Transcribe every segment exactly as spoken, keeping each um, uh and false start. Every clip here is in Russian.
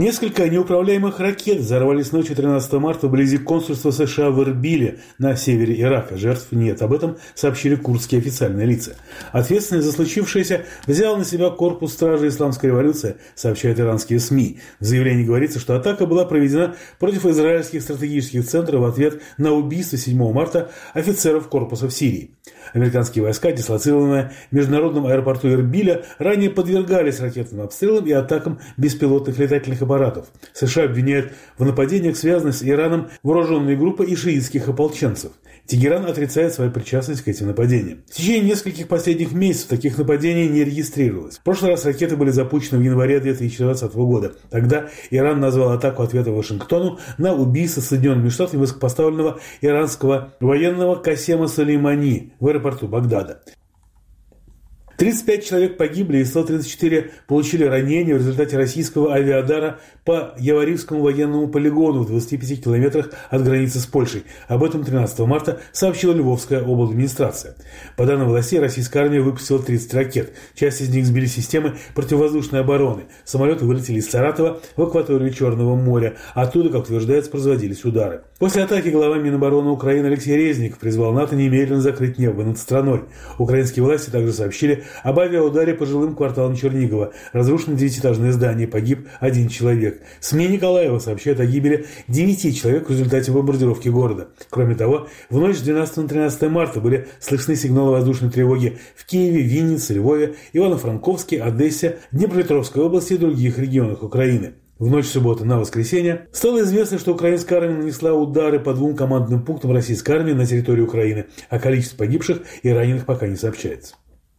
Несколько неуправляемых ракет взорвались ночью тринадцатого марта вблизи консульства США в Эрбиле на севере Ирака. Жертв нет. Об этом сообщили курдские официальные лица. Ответственность за случившееся взял на себя корпус стражи исламской революции, сообщают иранские СМИ. В заявлении говорится, что атака была проведена против израильских стратегических центров в ответ на убийство седьмого марта офицеров корпуса в Сирии. Американские войска, дислоцированные в международном аэропорту Эрбиля, ранее подвергались ракетным обстрелам и атакам беспилотных летательных аппаратов. США обвиняют в нападениях, связанных с Ираном, вооруженные группы и шиитских ополченцев. Тегеран отрицает свою причастность к этим нападениям. В течение нескольких последних месяцев таких нападений не регистрировалось. В прошлый раз ракеты были запущены в январе две тысячи двадцатого года. Тогда Иран назвал атаку ответом Вашингтону на убийство Соединенными Штатами высокопоставленного иранского военного Касема Сулеймани в аэропорту Багдада. тридцать пять человек погибли и сто тридцать четыре получили ранения в результате российского авиадара по Яворивскому военному полигону в двадцати пяти километрах от границы с Польшей. Об этом тринадцатого марта сообщила Львовская обладминистрация. По данным властей, российская армия выпустила тридцать ракет. Часть из них сбили системы противовоздушной обороны. Самолеты вылетели из Саратова в акваторию Черного моря. Оттуда, как утверждается, производились удары. После атаки глава Минобороны Украины Алексей Резников призвал НАТО немедленно закрыть небо над страной. Украинские власти также сообщили об авиаударе по жилым кварталам Чернигова. Разрушено девятиэтажное здание, погиб один человек. СМИ Николаева сообщают о гибели девяти человек в результате бомбардировки города. Кроме того, в ночь с двенадцатого на тринадцатое марта были слышны сигналы воздушной тревоги в Киеве, Виннице, Львове, Ивано-Франковске, Одессе, Днепропетровской области и других регионах Украины. В ночь субботы на воскресенье стало известно, что украинская армия нанесла удары по двум командным пунктам российской армии на территории Украины, а количество погибших и раненых пока не сообщается.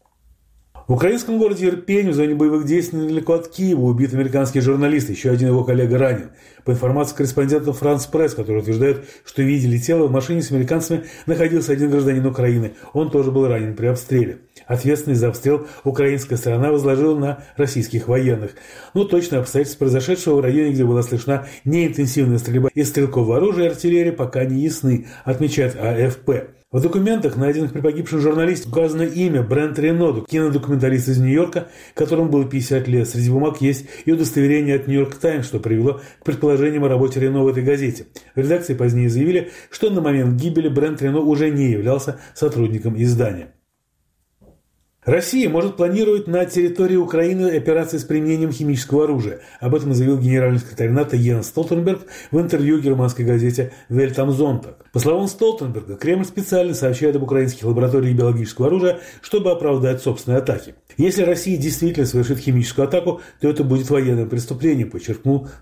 В украинском городе Ирпень в зоне боевых действий недалеко от Киева убит американский журналист, еще один его коллега ранен. По информации корреспондентов France Press, которые утверждают, что видели тело, в машине с американцами находился один гражданин Украины. Он тоже был ранен при обстреле. Ответственность за обстрел украинская сторона возложила на российских военных. Но точные обстоятельства произошедшего в районе, где была слышна неинтенсивная стрельба из стрелкового оружия и артиллерии, пока не ясны, отмечает А Ф П. В документах, найденных при погибшем журналисте, указано имя Брент Рено, кинодокументалист из Нью-Йорка, которому было пятьдесят лет. Среди бумаг есть и удостоверение от Нью-Йорк Таймс, что привело к предположениям о работе Рено в этой газете. В редакции позднее заявили, что на момент гибели Брент Рено уже не являлся сотрудником издания. Россия может планировать на территории Украины операции с применением химического оружия. Об этом заявил генеральный секретарь НАТО Йенс Столтенберг в интервью германской газете «Welt am Sonntag». По словам Столтенберга, Кремль специально сообщает об украинских лабораториях биологического оружия, чтобы оправдать собственные атаки. Если Россия действительно совершит химическую атаку, то это будет военным преступлением, подчеркнул